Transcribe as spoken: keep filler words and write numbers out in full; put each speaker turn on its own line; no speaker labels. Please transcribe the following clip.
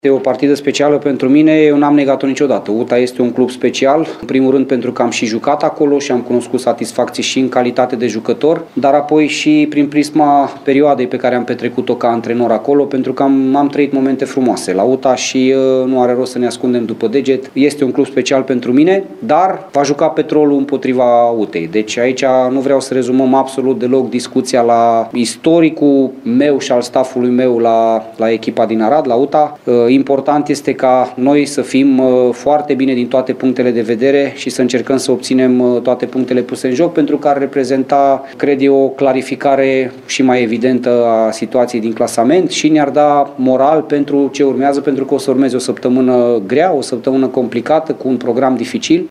E o partidă specială pentru mine, eu n-am negat-o niciodată. U T A este un club special, în primul rând pentru că am și jucat acolo și am cunoscut satisfacții și în calitate de jucător, dar apoi și prin prisma perioadei pe care am petrecut-o ca antrenor acolo, pentru că am, am trăit momente frumoase la U T A și uh, nu are rost să ne ascundem după deget. Este un club special pentru mine, dar va juca Petrolul împotriva U T A-i. Deci aici nu vreau să rezumăm absolut deloc discuția la istoricul meu și al staffului meu la, la echipa din Arad, la U T A. Uh, Important este ca noi să fim foarte bine din toate punctele de vedere și să încercăm să obținem toate punctele puse în joc, pentru că ar reprezenta, cred eu, o clarificare și mai evidentă a situației din clasament și ne-ar da moral pentru ce urmează, pentru că o să urmeze o săptămână grea, o săptămână complicată, cu un program dificil.